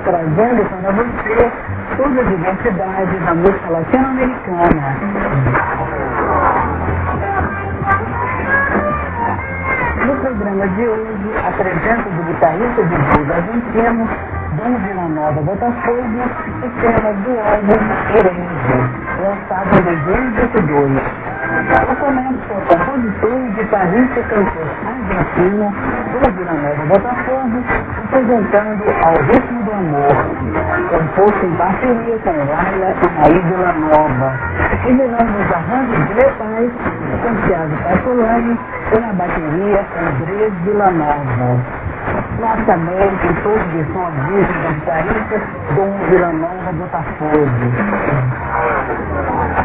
trazendo para você todas as diversidades da música latino-americana. No programa de hoje, apresento do guitarrista de blues argentino, Dom Villanova Botafogo, o tema do álbum Heresia, lançado em 2022. Eu começo com o compositor, guitarrista e cantor argentino, Dom Villanova Botafogo, apresentando Ao Ritmo do Amor, composto em parceria com Laila e Nair Villanova, e melhorando os arranjos de metais, com Thiago Passolani, e na bateria Andrés Villanova. Nós também tem todos de som disco da guitarrista Dom Villanova Botafogo.